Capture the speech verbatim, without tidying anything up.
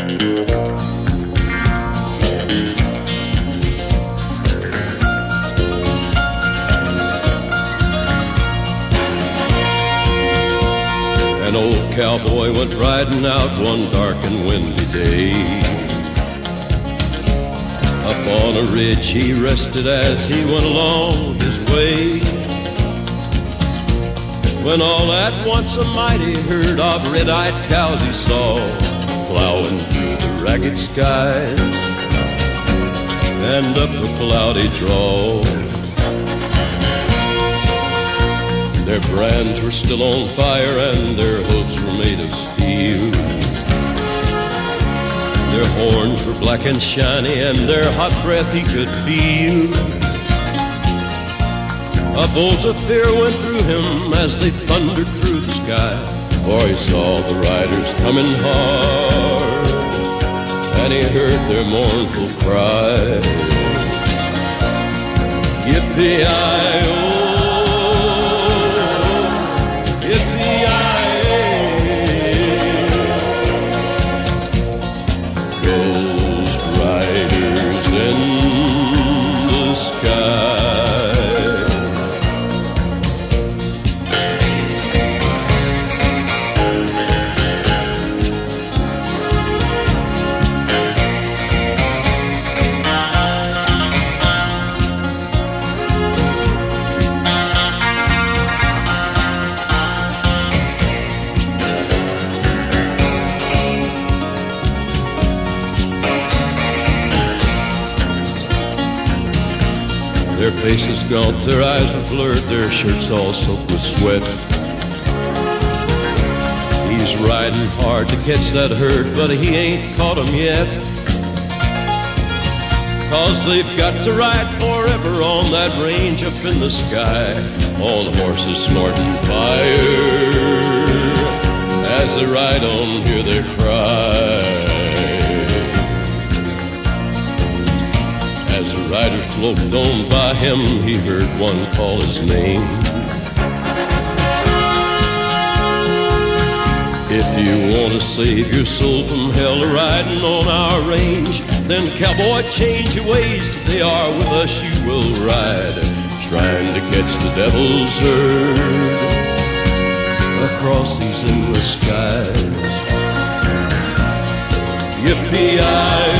An old cowboy went riding out one dark and windy day. Up on a ridge he rested as he went along his way, when all at once a mighty herd of red-eyed cows he saw plowing through the ragged skies and up a cloudy draw. Their brands were still on fire and their hooves were made of steel. Their horns were black and shiny and their hot breath he could feel. A bolt of fear went through him as they thundered through the sky, for he saw the riders coming hard and he heard their mournful cry. Yippee-i-oh, Ghost riders in the sky. Their faces gaunt, their eyes were blurred, their shirts all soaked with sweat. He's riding hard to catch that herd, but he ain't caught 'em yet. 'Cause they've got to ride forever on that range up in the sky, on horses snorting fire. As they ride on, hear their cry. As the rider sloped on by him, he heard one call his name. If you want to save your soul from hell riding on our range, then cowboy, change your ways. Today are with us you will ride, trying to catch the devil's herd across these endless skies. Yippee-i-oh,